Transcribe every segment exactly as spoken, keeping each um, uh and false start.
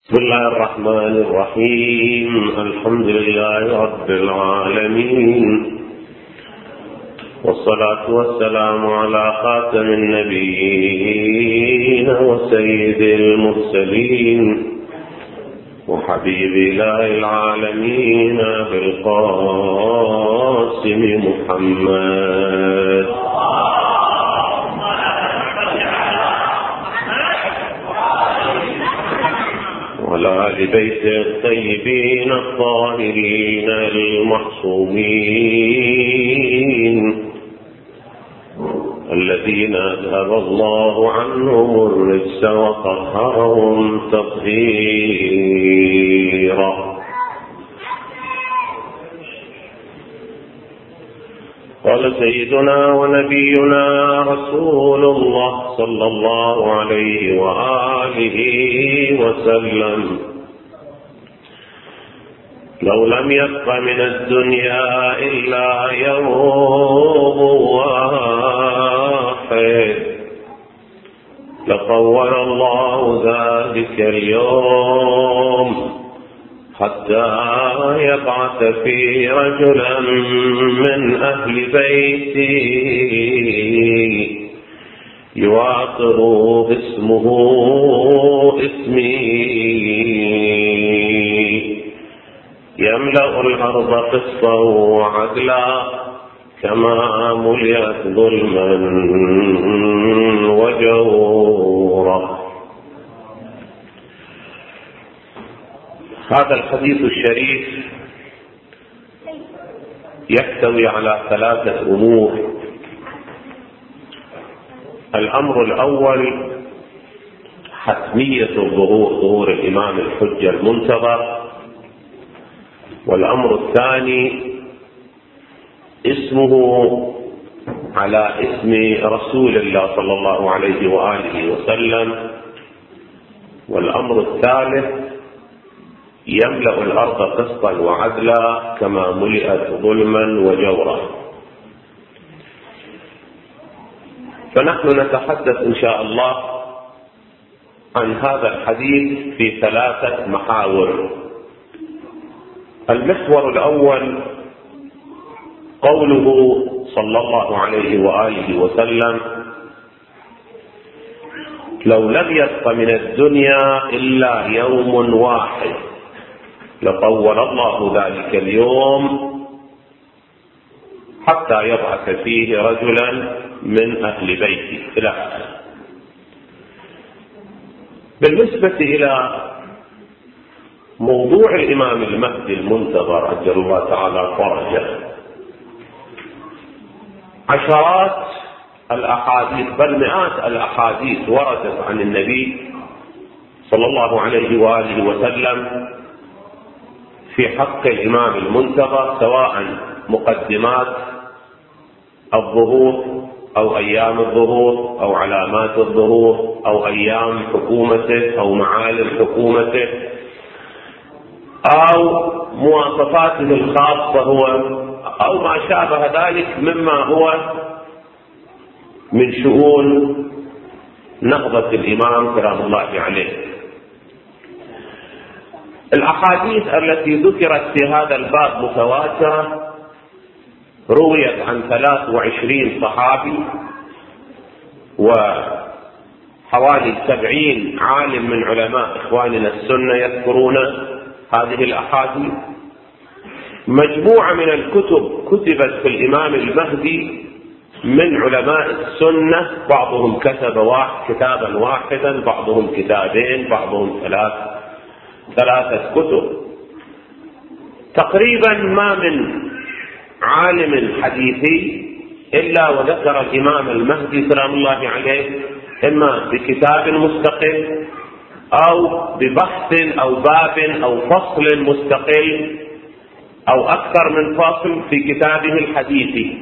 بسم الله الرحمن الرحيم. الحمد لله رب العالمين، والصلاة والسلام على خاتم النبيين وسيد المرسلين وحبيب إله العالمين بالقاسم محمد وعلى آل بيته الطيبين الطاهرين المعصومين الذين أذهب الله عنهم الرجس وطهرهم تطهيرا. قال سيدنا ونبينا رسول الله صلى الله عليه وآله وسلم: لو لم يبق من الدنيا إلا يوم واحد لطول الله ذلك اليوم حتى يبعث فيه رجلا من أهل بيته يواطر اسمه اسمي يملأ الأرض قسطا وعدلا كما ملئت ظلما وجورا. هذا الحديث الشريف يحتوي على ثلاثة أمور. الأمر الأول حتمية الظهور، ظهور الإمام الحجة المنتظر. والأمر الثاني اسمه على اسم رسول الله صلى الله عليه وآله وسلم. والأمر الثالث يملأ الأرض قسطا وعدلا كما ملئت ظلما وجورا. فنحن نتحدث إن شاء الله عن هذا الحديث في ثلاثة محاور. المحور الأول قوله صلى الله عليه وآله وسلم: لو لم يبق من الدنيا إلا يوم واحد لطول الله ذلك اليوم حتى يبعث فيه رجلا من أهل بيته إلى آخره. بالنسبة إلى موضوع الإمام المهدي المنتظر عجل الله تعالى فرجه، عشرات الأحاديث بل مئات الأحاديث وردت عن النبي صلى الله عليه وآله وسلم في حق الإمام المنتظر، سواء مقدمات الظهور أو أيام الظهور أو علامات الظهور أو أيام حكومته أو معالم حكومته أو مواصفاته الخاصة هو أو ما شابه ذلك مما هو من شؤون نهضة الإمام سلام الله عليه. الأحاديث التي ذكرت في هذا الباب متواترة، رويت عن ثلاث وعشرين صحابي وحوالي سبعين عالم من علماء إخواننا السنة يذكرون هذه الأحاديث. مجموعة من الكتب كتبت في الإمام المهدي من علماء السنة، بعضهم كتب واحد كتابا واحدا، بعضهم كتابين، بعضهم ثلاث ثلاثة كتب. تقريبا ما من عالم حديثي إلا وذكر الإمام المهدي سلام الله عليه إما بكتاب مستقل أو ببحث أو باب أو فصل مستقل أو أكثر من فصل في كتابه الحديثي.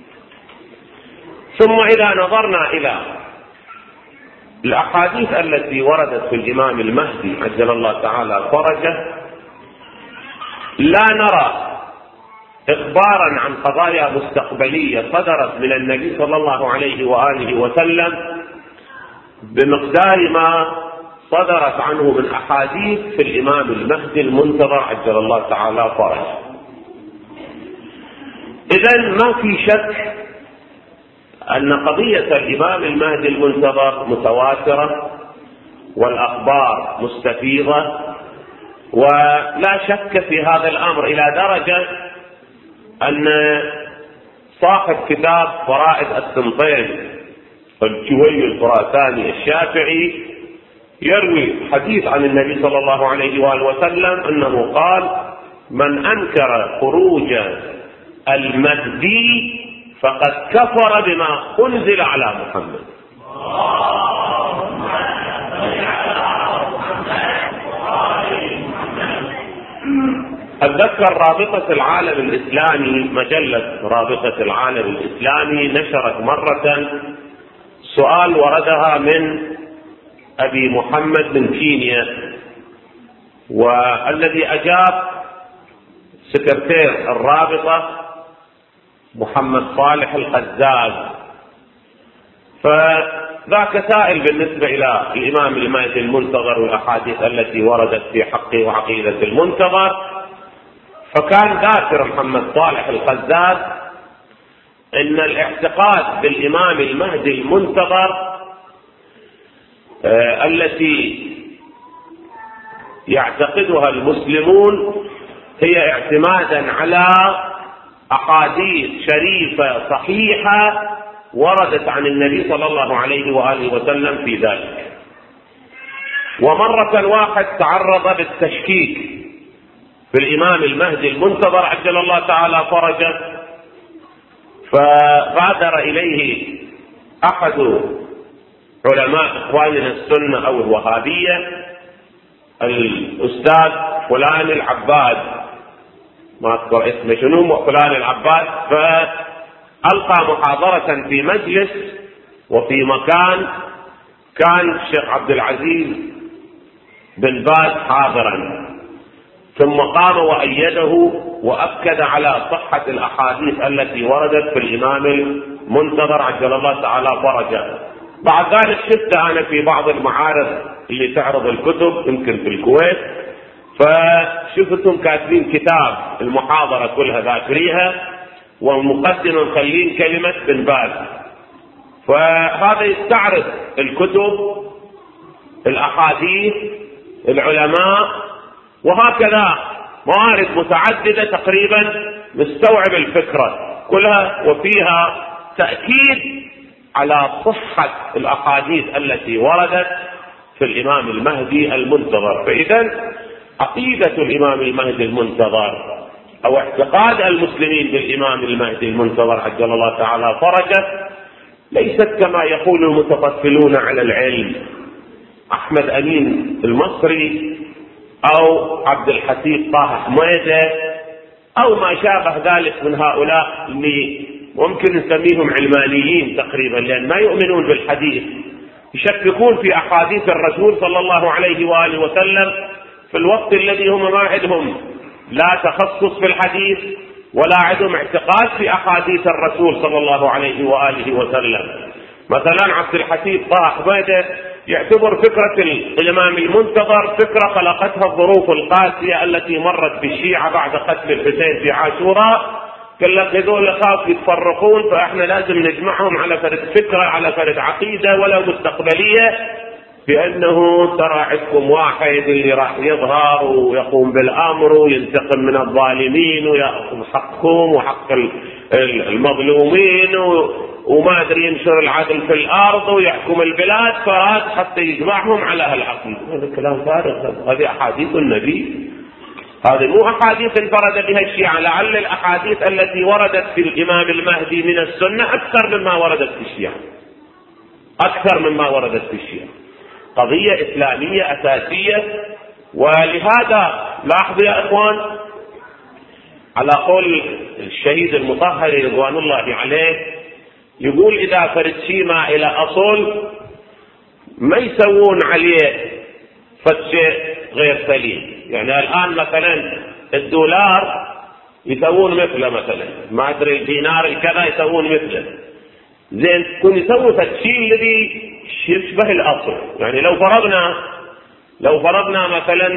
ثم إذا نظرنا إلى الأحاديث التي وردت في الإمام المهدي عجل الله تعالى فرجه، لا نرى إخبارا عن قضايا مستقبلية صدرت من النبي صلى الله عليه وآله وسلم بمقدار ما صدرت عنه من أحاديث في الإمام المهدي المنتظر عجل الله تعالى فرجه. إذن ما في شك أن قضية الإمام المهدي المنتظر متواترة والأخبار مستفيضة، ولا شك في هذا الأمر إلى درجة أن صاحب كتاب فرائد السنطين الجوي الخراساني الشافعي يروي حديث عن النبي صلى الله عليه وآله وسلم أنه قال: من أنكر خروج المهدي فقد كفر بما أنزل على محمد. أتذكر رابطة العالم الإسلامي، مجلة رابطة العالم الإسلامي نشرت مرة سؤال وردها من أبي محمد من كينيا، والذي أجاب سكرتير الرابطة محمد صالح القزاز. فذاك سائل بالنسبة إلى الإمام المهدي المنتظر والأحاديث التي وردت في حقه وعقيدة المنتظر، فكان ذاكر محمد صالح القزاز إن الاعتقاد بالإمام المهدي المنتظر آه التي يعتقدها المسلمون هي اعتمادا على أحاديث شريفة صحيحة وردت عن النبي صلى الله عليه وآله وسلم في ذلك. ومرة واحد تعرض بالتشكيك في الإمام المهدي المنتظر عجل الله تعالى فرجه، فبادر إليه أحد علماء إخواننا السنة أو الوهابية الأستاذ فلان العباد، ما أذكر اسمه شنو، فلان العباد، فألقى محاضرة في مجلس وفي مكان كان الشيخ عبد العزيز بن باز حاضرا، ثم قام وأيده وأكد على صحة الأحاديث التي وردت في الإمام المنتظر عجل الله تعالى فرجه. بعد ذلك شفت أنا في بعض المعارض اللي تعرض الكتب يمكن في الكويت، فشفتهم كاتبين كتاب المحاضرة كلها ذاكريها والمقدمة مخلين كلمة بن باز، فهذا يستعرض الكتب الأحاديث العلماء وهكذا موارد متعددة تقريبا مستوعب الفكرة كلها، وفيها تأكيد على صحة الأحاديث التي وردت في الإمام المهدي المنتظر. فإذا عقيدة الإمام المهدي المنتظر أو اعتقاد المسلمين بالإمام المهدي المنتظر عجل الله تعالى فرجه ليست كما يقول المتطفلون على العلم أحمد أمين المصري أو عبد الحسيب طه حميدة أو ما شابه ذلك من هؤلاء اللي ممكن نسميهم علمانيين تقريبا، لأن ما يؤمنون بالحديث، يشككون في أحاديث الرسول صلى الله عليه وآله وسلم في الوقت الذي هم ما عندهم لا تخصص في الحديث ولا عندهم اعتقاد في أحاديث الرسول صلى الله عليه وآله وسلم. مثلا عبد الحسيب طه حميدة يعتبر فكرة الإمام المنتظر فكرة خلقتها الظروف القاسية التي مرت بالشيعة بعد قتل الحسين في عاشوراء، قال لك هذول خاف يتفرقون فاحنا لازم نجمعهم على فرد فكرة على فرد عقيدة ولو مستقبلية، بأنه ترى عندكم واحد اللي راح يظهر ويقوم بالأمر وينتقم من الظالمين ويأخذ حقهم وحق المظلومين وما أدري ينشر العدل في الأرض ويحكم البلاد، فراد حتى يجمعهم على هالعقيدة. هذا كلام فارغ، هذه أحاديث النبي، هذه مو أحاديث انفرد بها الشيعة. لعل الأحاديث التي وردت في الإمام المهدي من السنة أكثر مما وردت في الشيعة، أكثر مما وردت في الشيعة. قضية إسلامية أساسية. ولهذا لاحظوا يا إخوان على قول الشهيد المطهري رضوان الله عليه، يقول إذا فرد شيء ما إلى أصول ما يسوون عليه فشيء غير سليم. يعني الآن مثلا الدولار يسوون مثله، مثلا ما أدري الدينار الكذا يسوون مثله، زين كن يسوي فالشيء الذي يشبه الأصل. يعني لو فرضنا لو فرضنا مثلا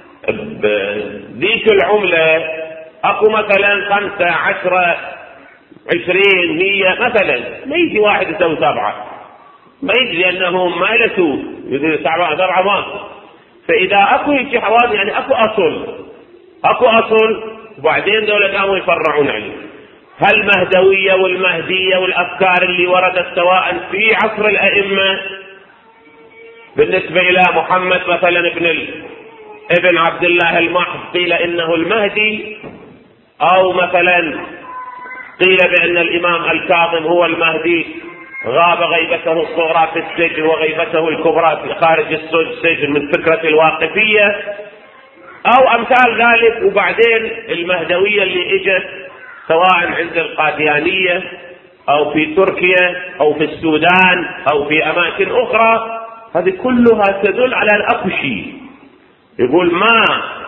ذيك العملة اكو مثلا خمسة عشرة عشرين مية مثلا، ما يجي واحد يسوي سبعة، ما يجي لانهم ما يلسوا يقول سبعة سبعة ما. فاذا اكو يجي حوادث يعني اكو اصل، اكو اصل وبعدين دول قاموا يفرعون عليه. هالمهدوية والمهدية والافكار اللي وردت سواء في عصر الائمة بالنسبة الى محمد مثلا ابن ال... ابن عبد الله المحض قيل انه المهدي، او مثلا قيل بان الامام الكاظم هو المهدي غاب غيبته الصغرى في السجن وغيبته الكبرى في خارج السجن من فكرة الواقفية او امثال ذلك. وبعدين المهدوية اللي اجت سواء عند القاديانية او في تركيا او في السودان او في اماكن اخرى، هذه كلها تدل على ان اكو شيء. يقول ما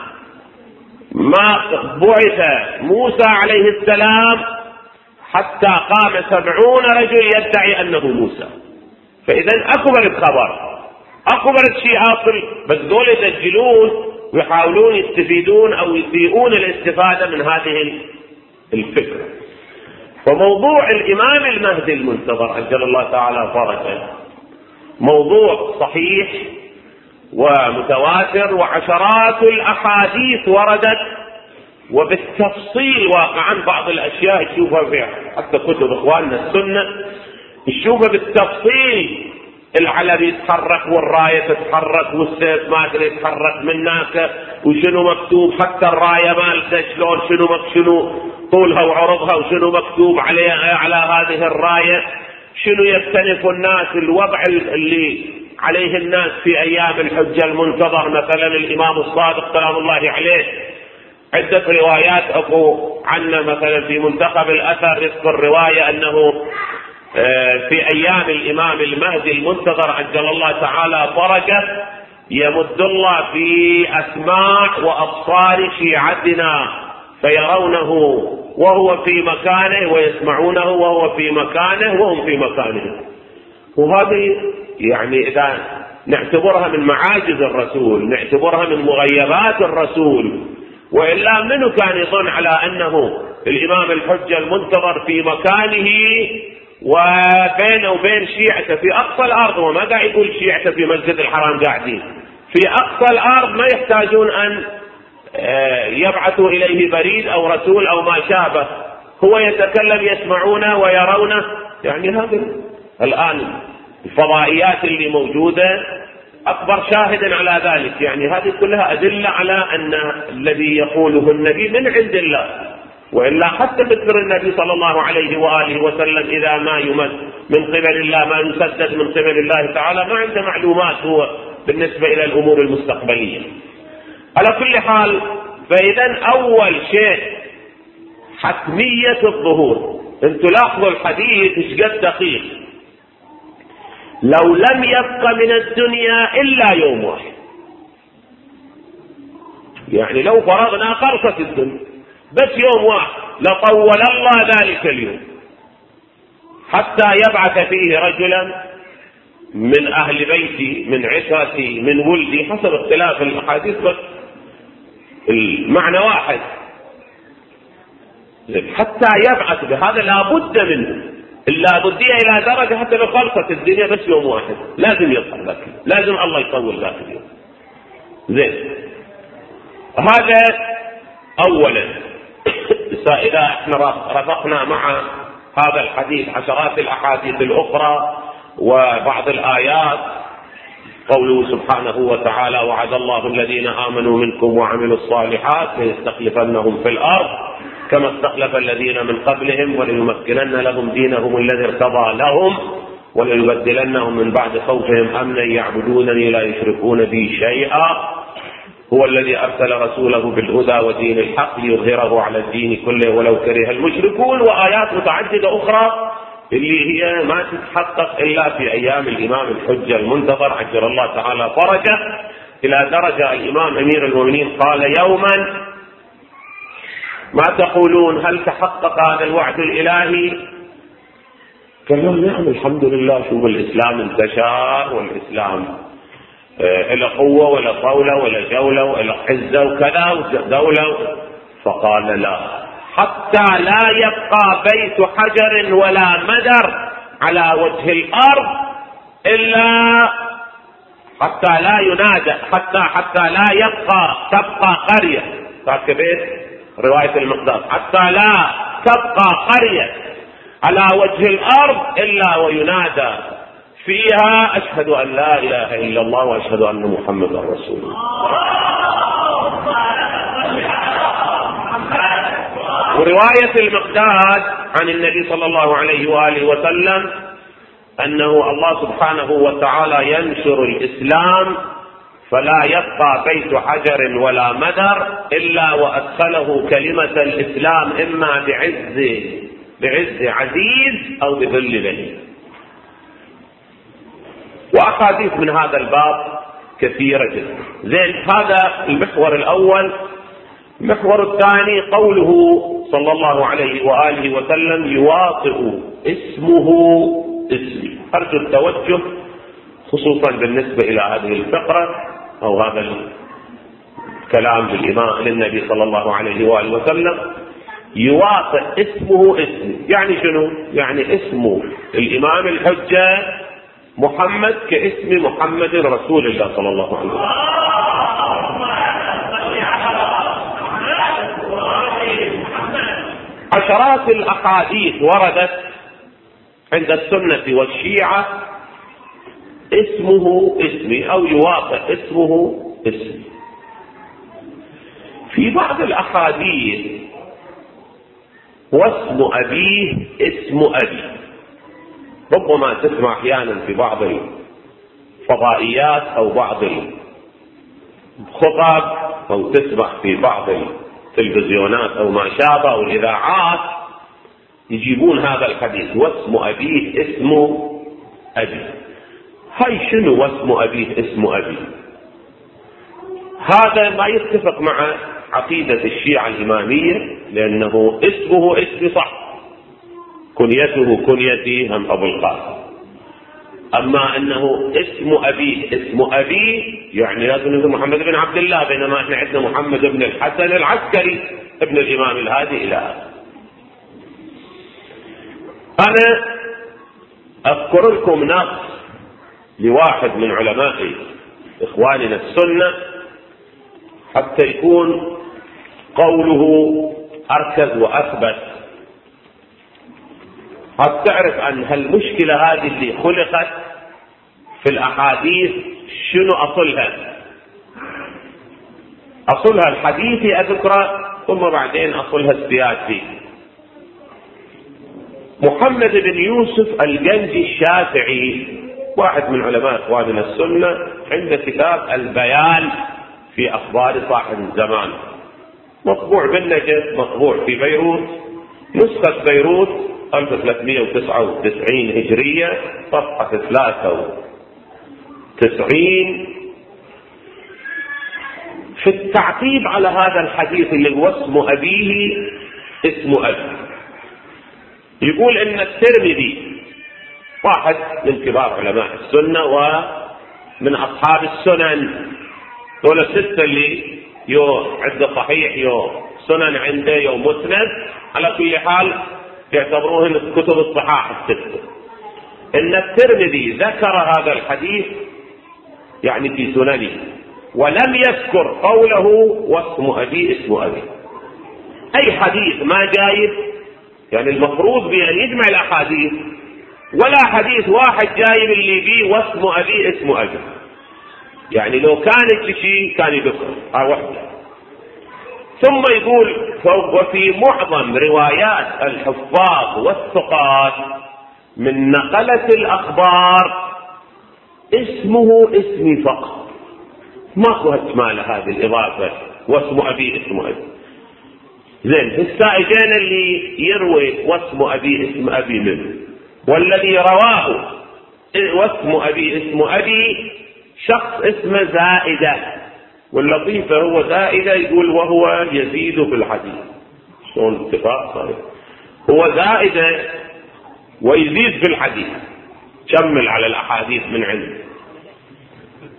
ما بعث موسى عليه السلام حتى قام سبعون رجل يدعي انه موسى. فاذا اكو برد خبر، اكو برد شيء اصل، بس دول يسجلون ويحاولون يستفيدون او يسيئون الاستفادة من هذه الفكرة. فموضوع الامام المهدي المنتظر عجل الله تعالى فرجه موضوع صحيح ومتواتر، وعشرات الاحاديث وردت وبالتفصيل واقعا. بعض الاشياء تشوفها في حتى كتب اخواننا السنة تشوفها بالتفصيل، العلم يتحرك والراية تتحرك والسيف ما ادري يتحرك من هناك وشنو مكتوب، حتى الراية مالته شلون شنو شنو طولها وعرضها وشنو مكتوب عليها على هذه الراية، شنو يختلف الناس الوضع اللي عليه الناس في ايام الحجة المنتظر. مثلا الامام الصادق سلام الله عليه عدة روايات اكو عنا، مثلا في منتخب الاثر يذكر رواية انه في ايام الامام المهدي المنتظر عجل الله تعالى فرجه يمد الله في اسماع وابصار شيعتنا فيرونه وهو في مكانه ويسمعونه وهو في مكانه وهم في مكانه. وهذه يعني اذا نعتبرها من معاجز الرسول، نعتبرها من مغيبات الرسول، والا منو كان يظن على انه الامام الحجة المنتظر في مكانه وبينه وبين شيعته في اقصى الارض، وما قاعد يقول شيعته في مسجد الحرام قاعدين في اقصى الارض ما يحتاجون ان يبعثوا اليه بريد او رسول او ما شابه، هو يتكلم يسمعونه ويرونه. يعني هذا الان الفضائيات اللي موجودة اكبر شاهد على ذلك. يعني هذه كلها ادلة على ان الذي يقوله النبي من عند الله، وإلا حتى مثل النبي صلى الله عليه وآله وسلم إذا ما يمد من قبل الله ما يسدد من قبل الله تعالى ما عنده معلومات هو بالنسبة إلى الأمور المستقبلية. على كل حال، فإذا أول شيء حتمية الظهور. انتوا لاحظوا الحديث ايش قد دقيق. لو لم يبق من الدنيا إلا يوم واحد، يعني لو فرضنا قرصة الدنيا بس يوم واحد لطول الله ذلك اليوم حتى يبعث فيه رجلا من أهل بيتي من عشرتي من ولدي، حسب اختلاف الأحاديث بس المعنى واحد، حتى يبعث بهذا لابد منه. اللابدية إلى درجة حتى لو خلصت الدنيا بس يوم واحد لازم يظهر ذاك، لازم الله يطول ذاك اليوم. زين، هذا أولا. إذا احنا رفقنا مع هذا الحديث عشرات الأحاديث الأخرى وبعض الآيات، قوله سبحانه وتعالى: وعد الله الذين آمنوا منكم وعملوا الصالحات ليستخلفنهم في الأرض كما استخلف الذين من قبلهم وليمكنن لهم دينهم الذي ارتضى لهم وليبدلنهم من بعد خوفهم أمنا يعبدونني لا يشركون بي شيئا هو الذي أرسل رسوله بالهدى ودين الحق ليظهره على الدين كله ولو كره المشركون. وآيات متعددة أخرى اللي هي ما تتحقق إلا في أيام الإمام الحجة المنتظر عجل الله تعالى فرجه، إلى درجة الإمام أمير المؤمنين قال يوما: ما تقولون، هل تحقق هذا الوعد الإلهي؟ قال لهم: نعم الحمد لله، شوف الإسلام انتشر والإسلام إلى قوة ولا طولة ولا جولة ولا عزة وكذا ودولة. فقال لا، حتى لا يبقى بيت حجر ولا مدر على وجه الأرض إلا حتى لا ينادى حتى حتى لا يبقى تبقى قرية. كبير رواية المقدار، حتى لا تبقى قرية على وجه الأرض إلا وينادى فيها أشهد أن لا إله إلا الله وأشهد أن محمدا رسول الله. ورواية المقداد عن النبي صلى الله عليه وآله وسلم أنه الله سبحانه وتعالى ينشر الإسلام فلا يبقى بيت حجر ولا مدر إلا وأدخله كلمة الإسلام إما بعز بعز عزيز أو بذل ذليل. وأحاديث من هذا الباب كثيرة جدا. زين، هذا المحور الأول. المحور الثاني قوله صلى الله عليه وآله وسلم يواطئ اسمه اسمي. أرجو التوجه خصوصا بالنسبة إلى هذه الفقرة أو هذا الكلام للإمام للنبي صلى الله عليه وآله وسلم. يواطئ اسمه اسمي يعني شنو؟ يعني اسم الإمام الحجة محمد كاسم محمد رسول الله صلى الله عليه وسلم. عشرات الأحاديث وردت عند السنة والشيعة اسمه اسمي أو يواطئ اسمه اسمي. في بعض الأحاديث واسم أبيه اسم أبي. ربما تسمع أحيانا في بعض الفضائيات أو بعض الخطب أو تسمع في بعض التلفزيونات أو ما شابه أو الإذاعات يجيبون هذا الحديث واسم أبيه اسم أبي. هاي شنو واسم أبيه اسم أبي؟ هذا ما يتفق مع عقيدة الشيعة الإمامية، لأنه اسمه اسمي صح، كنيته كنيتي هم أبو القاسم. أما أنه اسم أبيه اسم أبيه يعني لازم يكون محمد بن عبد الله، بينما احنا عندنا محمد بن الحسن العسكري ابن الإمام الهادي إلى آخره. أنا أذكر لكم نص لواحد من علماء إخواننا السنة حتى يكون قوله أركز وأثبت، حتى تعرف أن هالمشكلة هذه اللي خلقت في الأحاديث شنو أصلها. أصلها الحديثي أذكره، ثم بعدين أصلها السياسي. محمد بن يوسف الجنجي الشافعي واحد من علماء إخواننا السنة، عنده كتاب البيان في أخبار صاحب الزمان، مطبوع بالنجف، مطبوع في بيروت، نسخة بيروت ألف وثلاثمئة وتسعة وتسعين هجرية، صفحة ثلاثة وتسعين. في التعقيب على هذا الحديث اللي هو اسم أبيه اسم أبي، يقول إن الترمذي واحد من كبار علماء السنة ومن أصحاب السنن، دول الستة اللي يو عنده صحيح يو سنن عنده يو مسند، على كل حال يعتبروهن كتب الصحاح الستة. إن الترمذي ذكر هذا الحديث يعني في سننه ولم يذكر قوله واسم أبي اسم أبي. أي حديث ما جايب، يعني المفروض بأن يجمع الأحاديث، ولا حديث واحد جايب اللي بيه واسم أبي اسم أبي. يعني لو كانت شيء كان يذكر هاي واحدة. ثم يقول وفي معظم روايات الحفاظ والثقات من نقلة الأخبار اسمه اسمي فقط، ماكو احتمال هذه الإضافة واسم أبي اسم أبي. زين، السائجين اللي يروي واسم أبي اسم أبي منه، والذي رواه واسم أبي اسم أبي شخص اسمه زائدة، واللطيفة هو زائدة يقول وهو يزيد في الحديث. شلون اتفاق صحيح؟ هو زائدة ويزيد في الحديث، كمل على الأحاديث من عنده.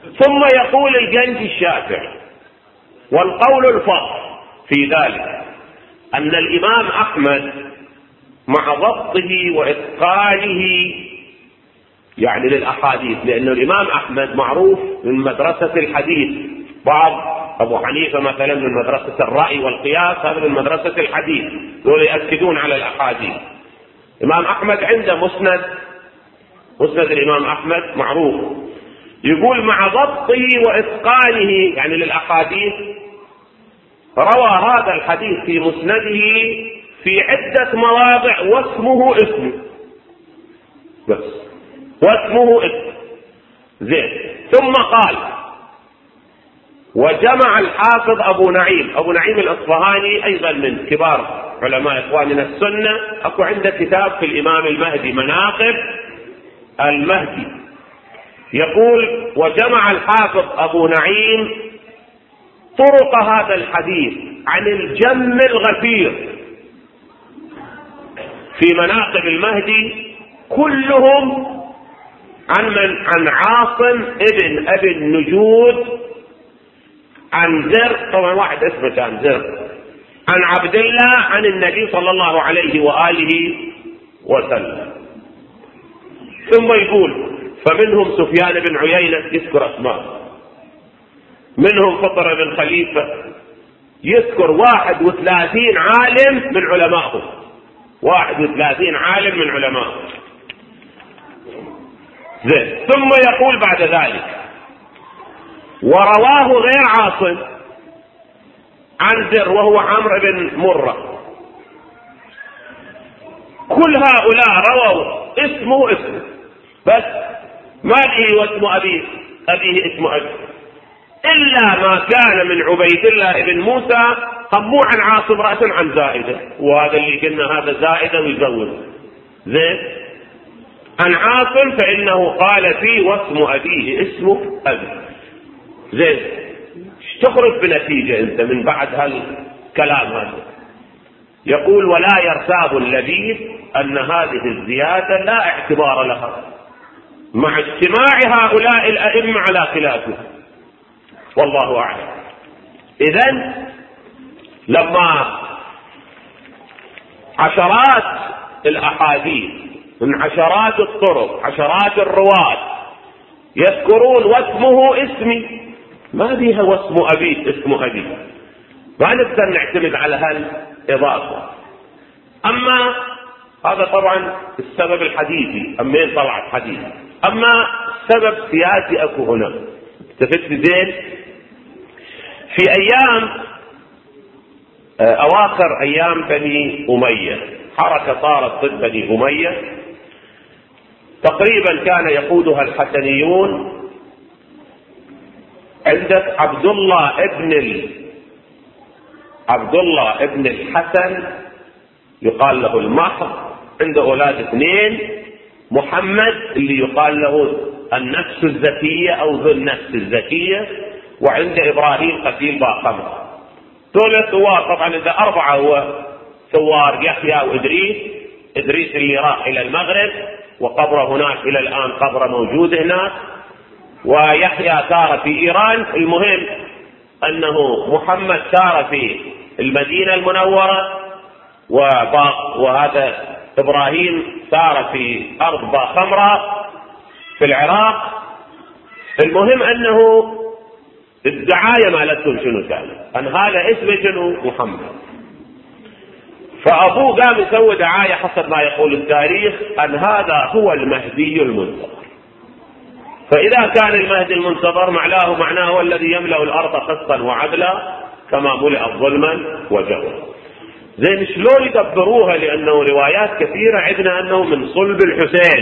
ثم يقول الجندي الشافعي والقول الفصل في ذلك أن الإمام أحمد مع ضبطه وإتقانه يعني للأحاديث، لأن الإمام أحمد معروف من مدرسة الحديث، بعض أبو حنيفة مثلا من مدرسة الرأي والقياس، هذا من مدرسة الحديث، دول يأكدون على الأحاديث. الإمام أحمد عنده مسند، مسند الإمام أحمد معروف، يقول مع ضبطه وإتقانه يعني للأحاديث روى هذا الحديث في مسنده في عدة مواضع واسمه اسمه بس، واسمه اسمه زين. ثم قال وجمع الحافظ أبو نعيم، أبو نعيم الأصفهاني أيضا من كبار علماء إخواننا السنة، أكو عنده كتاب في الإمام المهدي مناقب المهدي، يقول وجمع الحافظ أبو نعيم طرق هذا الحديث عن الجم الغفير في مناقب المهدي كلهم عن من؟ عن عاصم ابن أبي النجود عن زر، طبعا واحد اسمه كان زر، عن عبد الله عن النبي صلى الله عليه وآله وسلم. ثم يقول فمنهم سفيان بن عيينة، يذكر أسماء، منهم فطر بن خليفة، يذكر واحد وثلاثين عالم من علمائهم، واحد وثلاثين عالم من علمائهم زين. ثم يقول بعد ذلك ورواه غير عاصم عن زر وهو عمرو بن مرة، كل هؤلاء رووا اسمه اسمه بس، ما به واسم أبيه أبيه اسمه أبيه، إلا ما كان من عبيد الله بن موسى هموا عن عاصم رأسا عن زائدة، وهذا اللي قلنا هذا زائدة ويزود زين. عن عاصم فإنه قال فيه واسم أبيه اسمه أبي زين. تخرج بنتيجة أنت من بعد هالكلام هذا؟ يقول ولا يرتاب اللبيب أن هذه الزيادة لا اعتبار لها مع اجتماع هؤلاء الأئمة على خلافه، والله أعلم. إذن لما عشرات الأحاديث من عشرات الطرق عشرات الرواة يذكرون واسمه اسمي، ما بيها واسم أبيه اسم أبي، ما نقدر نعتمد على هالإضافة. أما هذا طبعا السبب الحديثي، أمين طلعت حديث. أما السبب سياسي أكو هنا، استفدت زين. في أيام أواخر أيام بني أمية حركة صارت ضد بني أمية، تقريبا كان يقودها الحسنيون. عندك عبد الله ابن ال... عبد الله ابن الحسن يقال له المحض، عنده أولاد اثنين، محمد اللي يقال له النفس الزكية أو ذو النفس الزكية، وعنده إبراهيم قتيل باقمر. دول ثوار، طبعا إذا أربعة هو ثوار يحيى وإدريس، إدريس اللي راح إلى المغرب وقبره هناك إلى الآن، قبره موجود هناك، ويحيى سار في إيران. المهم أنه محمد سار في المدينة المنورة، وهذا إبراهيم سار في أرض باخمرة في العراق. المهم أنه الدعاية مالتهم شنو كانت؟ أن هذا اسمه شنو؟ محمد. فأبوه قام يسوي دعاية حسب ما يقول التاريخ أن هذا هو المهدي المنتظر. فإذا كان المهدي المنتظر معناه معناه هو الذي يملأ الأرض قسطا وعدلا كما ملئت ظلما وجورا. زين شلون يدبروها؟ لأنه روايات كثيرة عندنا أنه من صلب الحسين.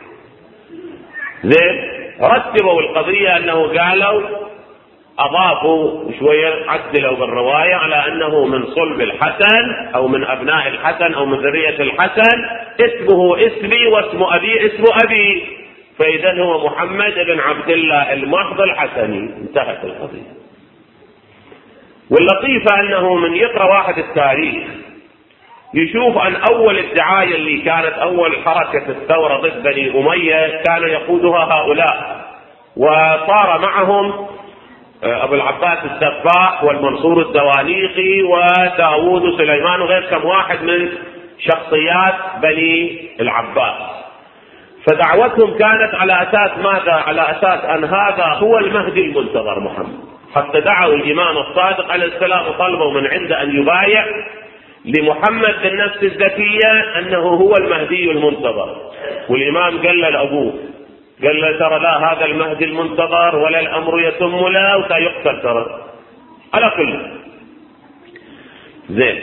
زين رتبوا القضية أنه قالوا أضافوا شوية، عدلوا بالرواية على أنه من صلب الحسن أو من أبناء الحسن أو من ذرية الحسن، اسمه اسمي واسم أبي اسم أبي، فإذا هو محمد بن عبد الله المحض الحسني. انتهت القضية. واللطيفة أنه من يقرأ واحد التاريخ يشوف أن أول الدعاية اللي كانت أول حركة الثورة ضد بني أمية كان يقودها هؤلاء وصار معهم أبو العباس السفاح والمنصور الدوانيقي وداوود سليمان وغير كم واحد من شخصيات بني العباس. فدعوتهم كانت على أساس ماذا؟ على أساس أن هذا هو المهدي المنتظر محمد، حتى دعوا الإمام الصادق عليه السلام وطلبوا من عنده أن يبايع لمحمد بالنفس الزكية أنه هو المهدي المنتظر. والإمام قال لأبوه، قال له ترى لا هذا المهدي المنتظر ولا الأمر يتم له وسيقتل ترى على كل زين.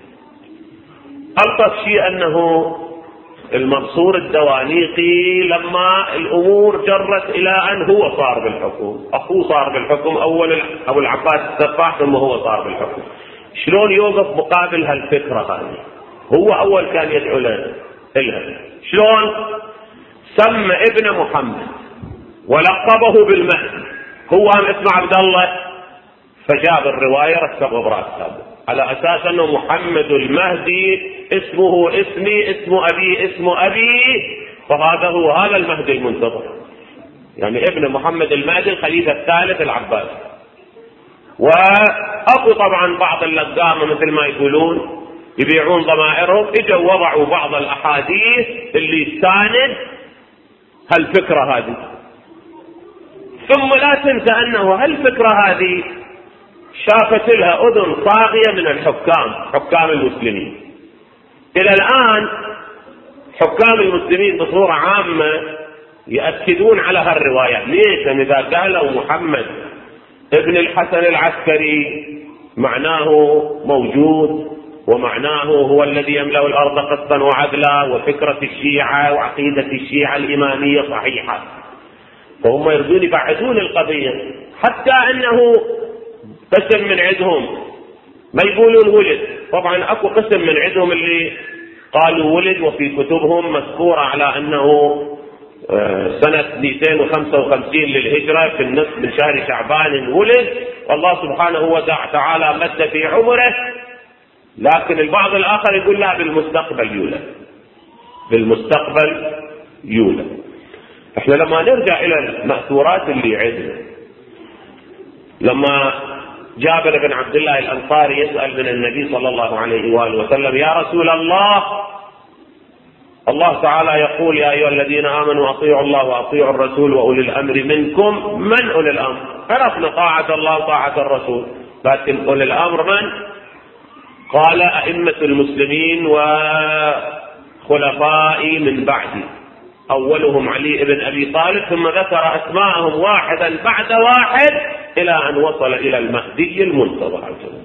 ألطف شيء أنه المنصور الدوانيقي لما الأمور جرت إلى أن هو صار بالحكم، أخوه صار بالحكم أول أبو العباس السفاح ثم هو صار بالحكم، شلون يوقف مقابل هالفكرة هذه؟ هو أول كان يدعو لها، شلون؟ سمى ابن محمد ولقبه بالمهدي، هو هم اسمه عبد الله، فجاب الرواية ركبه براسه على أساس أنه محمد المهدي اسمه اسمي اسم أبي اسم أبي، فهذا هو هذا المهدي المنتظر، يعني ابن محمد المهدي الخليفة الثالث العباس. وأكو طبعا بعض اللقامة مثل ما يقولون يبيعون ضمائرهم، اجوا وضعوا بعض الأحاديث اللي تساند هالفكرة هذه. ثم لا تنسى أنه هالفكرة هذه شافت لها أذن صاغية من الحكام، حكام المسلمين. إلى الآن حكام المسلمين بصورة عامة يأكدون على هالرواية. ليش؟ إذا قالوا محمد ابن الحسن العسكري معناه موجود، ومعناه هو الذي يملأ الأرض قسطا وعدلا، وفكرة الشيعة وعقيدة الشيعة الإمامية صحيحة، فهم يريدون يبعدون القضية. حتى أنه قسم من عندهم ما يقولون ولد، طبعا أكو قسم من عندهم اللي قالوا ولد، وفي كتبهم مذكورة على أنه سنة مئتين وخمسة وخمسين للهجرة في النصف من شهر شعبان ولد، والله سبحانه وتعالى مد في عمره. لكن البعض الآخر يقول لا بالمستقبل يولد، بالمستقبل يولد. احنا لما نرجع إلى المأثورات اللي عندنا، لما جابر بن عبد الله الأنصاري يسأل من النبي صلى الله عليه وآله وسلم يا رسول الله، الله تعالى يقول يا أيها الذين آمنوا أطيعوا الله وأطيعوا الرسول وأولي الأمر منكم. من أولي الأمر؟ عرفنا طاعة الله وطاعة الرسول، لكن أولي الأمر من؟ قال أئمة المسلمين وخلفائي من بعدي، أولهم علي بن أبي طالب، ثم ذكر أسماءهم واحدا بعد واحد إلى أن وصل إلى المهدي المنتظر.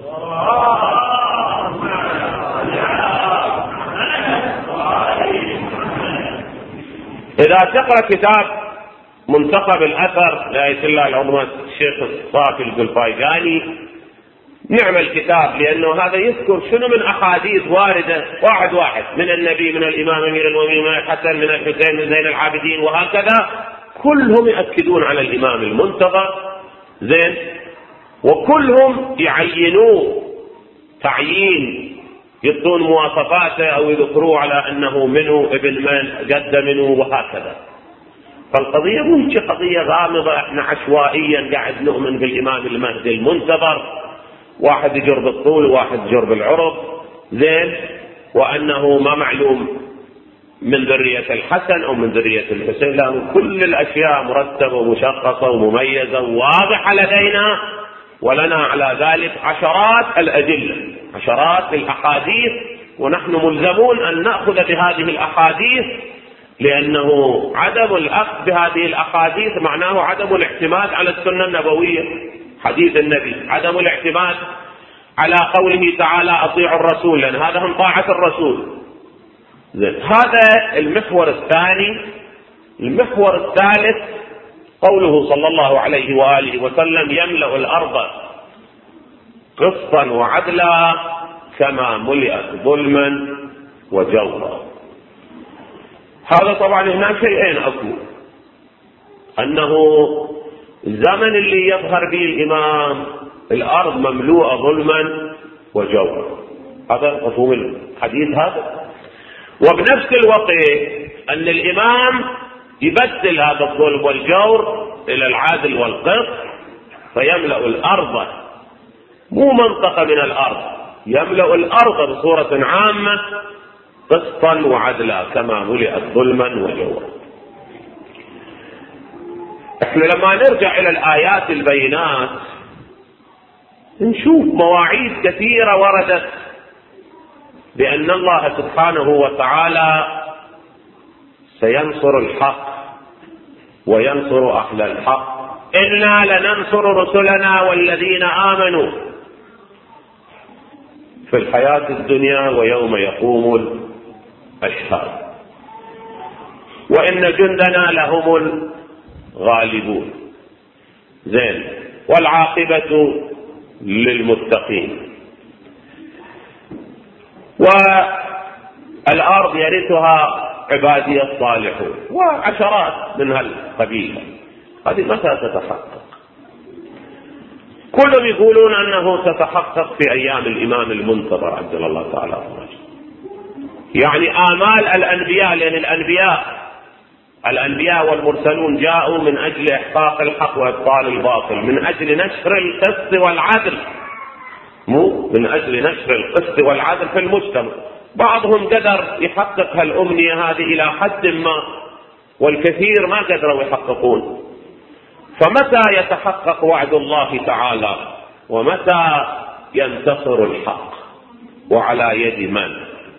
إذا تقرأ كتاب منتخب الأثر لآية الله العظمى الشيخ الصافي القلفايجاني، نعم الكتاب، لأنه هذا يذكر شنو من أحاديث واردة واحد واحد من النبي، من الإمام أمير المؤمنين، من الحسن، من الحسين، من زين العابدين، وهكذا كلهم يؤكدون على الإمام المنتظر زين، وكلهم يعينوه تعيين، يعطون مواصفاته أو يذكروه على أنه منه ابن من جد منه وهكذا. فالقضية مش قضية غامضة احنا عشوائيا قاعد نؤمن بالإمام المهدي المنتظر، واحد يجر بالطول وواحد يجر بالعرض زين، وأنه ما معلوم من ذرية الحسن أو من ذرية الحسين، لا، كل الأشياء مرتبة ومشخصة ومميزة وواضحة لدينا، ولنا على ذلك عشرات الأدلة، عشرات الأحاديث، ونحن ملزمون أن نأخذ بهذه الأحاديث، لأنه عدم الأخذ بهذه الأحاديث معناه عدم الاعتماد على السنة النبوية، حديث النبي، عدم الاعتماد على قوله تعالى أطيعوا الرسول، لأن هذا هم طاعة الرسول. هذا المحور الثاني. المحور الثالث قوله صلى الله عليه وآله وسلم يملأ الأرض قسطا وعدلا كما ملئت ظلما وجورا. هذا طبعا هنا شيئين أكو، أنه الزمن اللي يظهر به الإمام الأرض مملوءة ظلما وجورا، هذا مفهوم الحديث هذا، وبنفس الوقت أن الإمام يبدل هذا الظلم والجور إلى العدل والقسط فيملأ الأرض، مو منطقة من الأرض، يملأ الأرض بصورة عامة قسطا وعدلا كما ملئت ظلما وجورا. احنا لما نرجع إلى الآيات البينات نشوف مواعيد كثيرة وردت بأن الله سبحانه وتعالى سينصر الحق وينصر أهل الحق. إنا لننصر رسلنا والذين آمنوا في الحياة الدنيا ويوم يقوم الأشهاد، وإن جندنا لهم الغالبون. زين، والعاقبة للمتقين. والأرض يرثها عبادي الصالحون، وعشرات من هالقبيلة. هذه متى تتحقق؟ كلهم يقولون أنه تتحقق في أيام الإمام المنتظر عجل الله تعالى فرجه. يعني آمال الأنبياء، لأن الأنبياء الأنبياء والمرسلون جاءوا من أجل إحقاق الحق وإبطال الباطل، من أجل نشر القسط والعدل، مو من أجل نشر القسط والعدل في المجتمع. بعضهم قدر يحقق هالأمنية هذه إلى حد ما، والكثير ما قدروا يحققون. فمتى يتحقق وعد الله تعالى؟ ومتى ينتصر الحق؟ وعلى يد من؟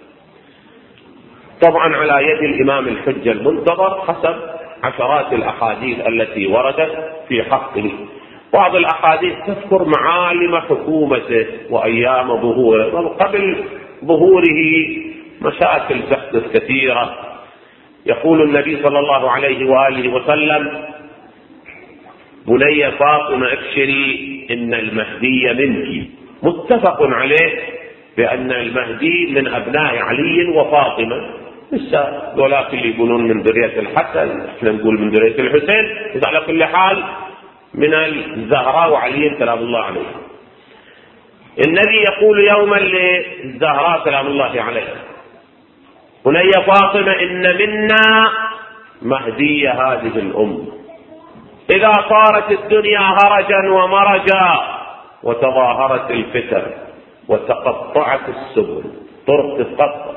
طبعا على يد الإمام الحجة المنتظر حسب عشرات الأحاديث التي وردت في حقه. بعض الأحاديث تذكر معالم حكومته وأيام ظهوره، وقبل ظهوره مشاكل تحدث كثيرة. يقول النبي صلى الله عليه وآله وسلم: بني فاطمة ابشري إن المهدي منك. متفق عليه بأن المهدي من أبناء علي وفاطمة. لسه ذولاك اللي يقولون من ذرية الحسن، احنا نقول من ذرية الحسين، بس على كل حال من الزهراء وعلي سلام الله عليه. النبي يقول يوما للزهراء سلام الله عليه: بني فاطمة إن منا مهدي هذه الأمة، إذا صارت الدنيا هرجا ومرجا وتظاهرت الفتن وتقطعت السبل، طرق تتقطع،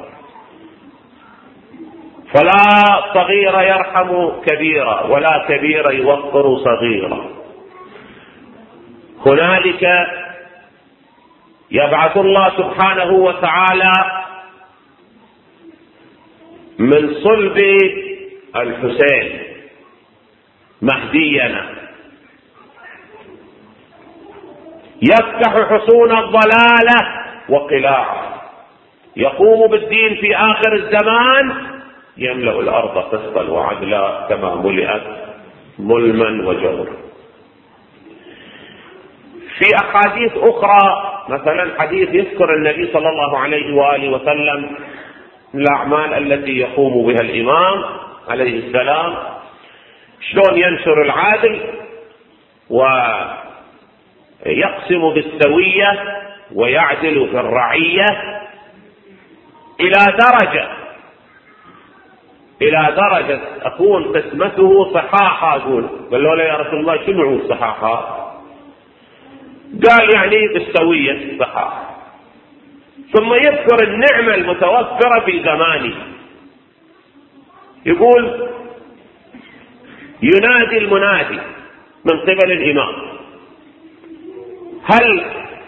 فلا صغير يرحم كبيرا ولا كبير يوقر صغيرا. هنالك يبعث الله سبحانه وتعالى من صلب الحسين مهدينا، يفتح حصون الضلالة وقلاعها، يقوم بالدين في آخر الزمان، يملأ الأرض قسطا وعدلا كما ملئت ظلما وجورا. في أحاديث أخرى، مثلا حديث يذكر النبي صلى الله عليه وآله وسلم الأعمال التي يقوم بها الإمام عليه السلام، شلون ينشر العادل ويقسم بالسوية ويعدل في الرعية، إلى درجة إلى درجة أكون قسمته صحاحة. أقول قالوا له: يا رسول الله شنو الصحاحة؟ قال: يعني بالسوية صحاحة. ثم يذكر النعمة المتوفرة في زمانه، يقول: ينادي المنادي من قبل الإمام: هل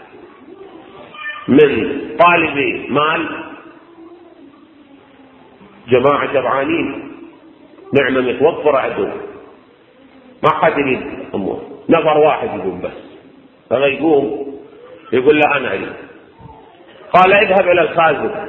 من طالب مال؟ جماعة جبعانين، نعمة متوفرة عندهم، ما حد يريد أمور، نفر واحد يقوم بس. فما يقوم يقول له: أنا أريد. قال: اذهب إلى الخازن.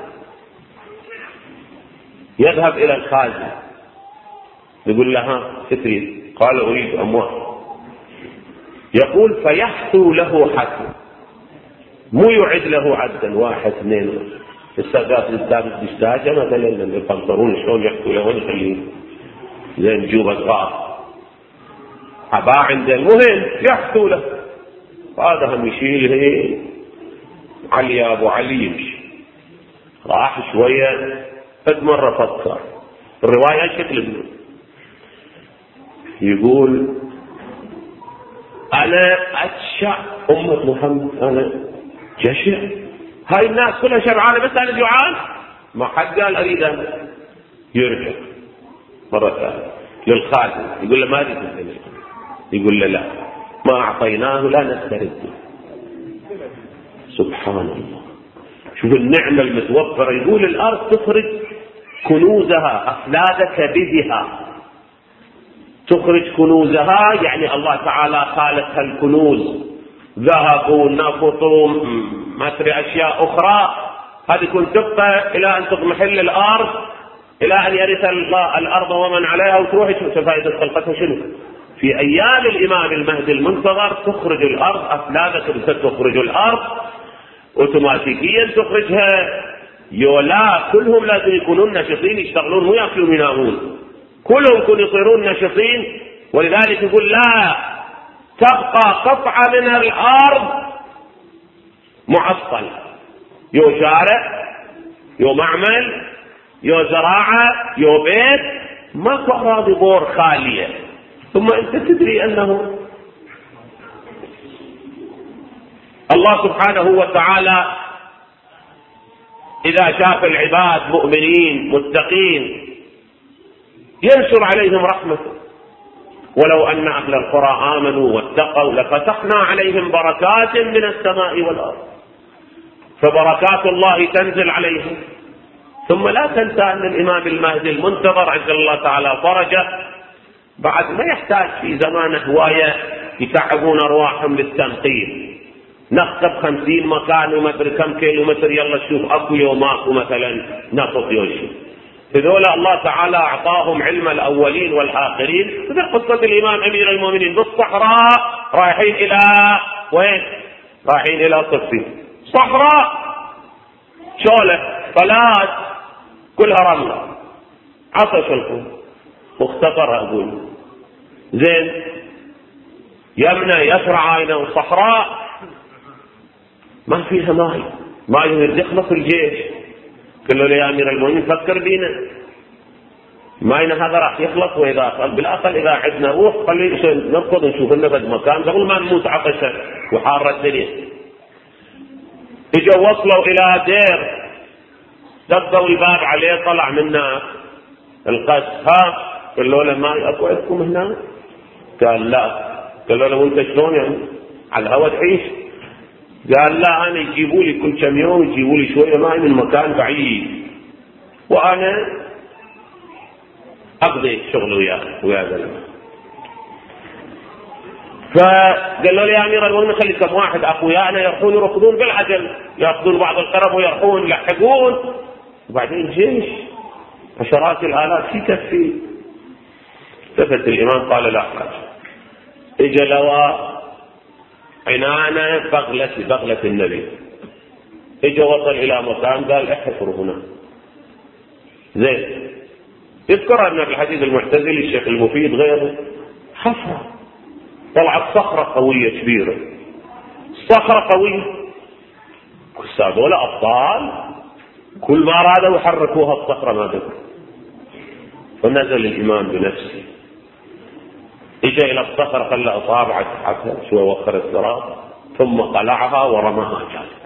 يذهب إلى الخازن يقول له: ها تريد؟ قال: أريد أموال. يقول: فيحثو له حثو، مو يعد له عدا واحد اثنين. السادات السادس بالساجة مثلا البنطلون شلون يحكوا له يخليه زين جوبة غار عباء عنده، المهم يحكوا له. هذا هم يشيله علي أبو علي يمشي. راح شوية قد مرة فكر الرواية شكل ابنه، يقول: أنا أتشع أمة محمد، أنا جشع، هاي الناس كلها شبعانة بس أنا جوعان. ما حد قال أريد أن يرجع مرة ثانية للخادم، يقول له ما أريد أن يرجع، يقول له لا ما أعطيناه لا نسترد. سبحان الله، شوف النعمة المتوفرة. يقول الأرض تخرج كنوزها، أفلاد كبدها، تخرج كنوزها، يعني الله تعالى خالق هالكنوز، ذهب ونفط ما أدري أشياء أخرى، هذه كنت تبقى إلى أن تضمحل الأرض، إلى أن يرث الله الأرض ومن عليها، وتروح تشوف فائدة خلقتها شنو. في أيام الإمام المهدي المنتظر تخرج الأرض أفلاد كبدها، تخرج الأرض اوتوماتيكيا تخرجها. يولا كلهم لازم يكونون نشطين، يشتغلون مو ياكلون وينامون، كلهم يكونوا يطيرون نشطين. ولذلك يقول لا تبقى قطعة من الأرض معطلة، يو شارع يو معمل يو زراعة يو بيت، ماكو أراضي بور خالية. ثم أنت تدري أنه الله سبحانه وتعالى إذا شاف العباد مؤمنين متقين ينشر عليهم رحمته. ولو أن أهل القرى آمنوا واتقوا لفتحنا عليهم بركات من السماء والأرض، فبركات الله تنزل عليهم. ثم لا تنسى أن الإمام المهدي المنتظر عز الله تعالى فرجه بعد ما يحتاج في زمان هواية يتعبون أرواحهم للتنقيب، نخطب خمسين مكان وما ادري كم كيلو متر، يلا شوف اكو يوم اكو مثلا نقط يوشي. هذول الله تعالى اعطاهم علم الاولين والاخرين. مثل قصه الامام امير المؤمنين بالصحراء رايحين الى وين؟ رايحين الى صفين، صحراء شوله فلات كلها رمله، عطش القوم مختبر اقول زين، يمنى يسرع عينه صحراء ما فيها ماي، ما يريد يخلص الجيش. قال له يا امير المؤمنين فكر بينا، ماينا هذا راح يخلص، واذا قال بالاقل اذا عدنا روح خلي نركض نشوف لنا بد مكان قبل ما نموت عطشا وحاره الدنيا. اجوا وصلوا الى دير، دقوا الباب عليه، طلع منا القس، ها قال له ماي اكو عندكم هنا؟ قال لا. قال له وانت شلون يعني على الهواء تعيش؟ قال لا انا يجيبوا لي كل كم يوم يجيبوا لي شويه ماء من مكان بعيد، وانا اقضي شغل وياه ويا زلمه. فقال له يا امير المؤمنين خلي كم واحد اخويانا يروحون يركضون بالعجل، ياخذون بعض القرب ويروحون يلحقون، وبعدين جيش عشرات الالاف في كفي. التفت الامام قال لا حاجه. اجى لواء عنانة بغلة بغلة النبي، اجى وصل الى مكان قال احفروا هنا. زين، يذكر ان في الحديث المعتزلي الشيخ المفيد غيره حفرة، طلعت صخرة قوية كبيرة، صخرة قوية، هذول ابطال كل ما ارادوا يحركوها الصخرة ما قدروا. فنزل الامام بنفسه، اجى الى الصخرة خلى اصابعه تحتها شوي، وخر الصراط ثم قلعها ورماها جاهزة.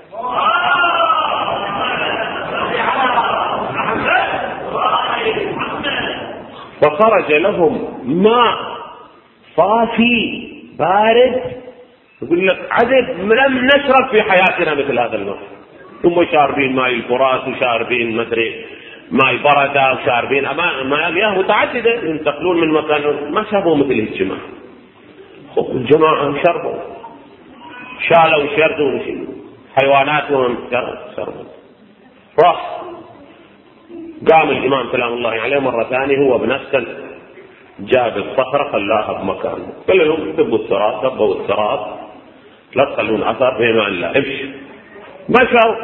فخرج لهم ماء صافي بارد، يقول لك عدد لم نشرب في حياتنا مثل هذا الماء. ثم شاربين ماء الفرات وشاربين مدري ماء بردة وشاربين مياه متعددة، ينتقلون من مكان، ما شربوا مثل الجماعة. الجماعة شربوا، شالوا شردوا حيواناتهم شربوا. راح قام الإمام سلام الله عليه مرة ثانية هو بنفسه، جاب الصخرة خلاها بمكانه، قال لهم دبوا السراب، دبوا السراب لا تخلون أثر بما لا امشي. مشوا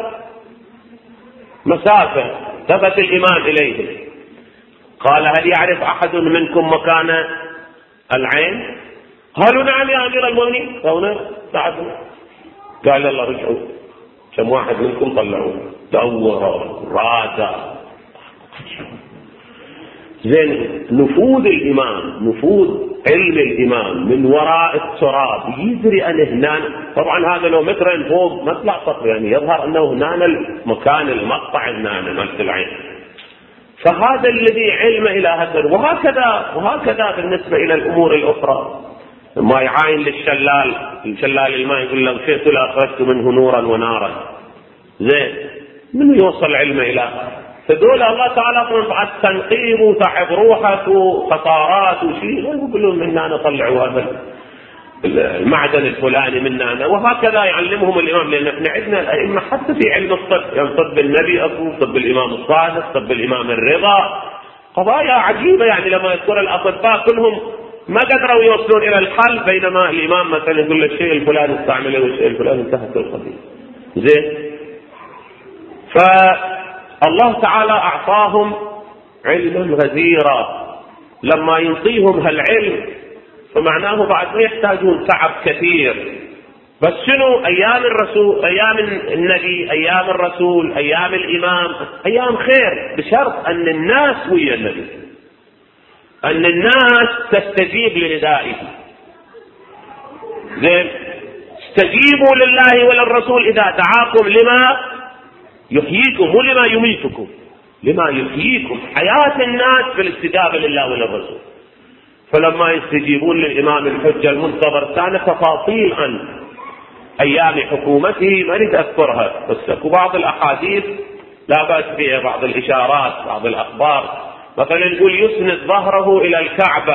مسافة، ثبت الإمام إليه قال هل يعرف أحد منكم مكان العين؟ قالوا نعم يا أمير المؤمنين. قالوا ساعدنا. قال يلا رجعوا، كم واحد منكم طلعوا، دوروا رادوا. زين، نفوذ الإمام، نفوذ علم الإمام من وراء التراب يدري أن هنا، طبعا هذا لو مترين فوق ما طلع سطر، يعني يظهر أنه هنا المكان المقطع هنا ملك العين. فهذا الذي علم إلى هذا. وهكذا وهكذا بالنسبة إلى الأمور الأخرى، ما يعاين للشلال، الشلال الماء يقول له شئت لأخرجت منه نورا ونارا، زين من يوصل العلم إلى فدول الله تعالى بعد تنقيب وتعب روحك وخطارات وشيء يقول لهم منا نطلعوا هذا المعدن الفلاني منا، وهكذا يعلمهم الإمام. لأن احنا عندنا الأئمة حتى في علم الطب، يعني طب النبي أصول، طب الإمام الصادق، طب الإمام الرضا، قضايا عجيبة. يعني لما يذكر الأطباء كلهم ما قدروا يوصلون إلى الحل، بينما الإمام مثلا يقول الشيء الفلاني استعمله والشيء الفلاني انتهت القضية. زين. فالله تعالى أعطاهم علما غزيرا، لما ينطيهم هالعلم فمعناه بعد ما يحتاجون تعب كثير. بس شنو؟ أيام الرسول، أيام النبي، أيام الرسول، أيام الإمام أيام خير، بشرط أن الناس ويا النبي، أن الناس تستجيب لندائه. زين. استجيبوا لله وللرسول إذا دعاكم لما يحييكم ولما يميتكم، لما يحييكم، حياة الناس بالاستجابة لله وللرسول. فلما يستجيبون للإمام الحجة المنتظر كان تفاصيل عن أيام حكومته ما أريد أذكرها، بس أكو بعض الأحاديث لا بأس بها، بعض الإشارات، بعض الأخبار. مثلا يقول يسند ظهره إلى الكعبة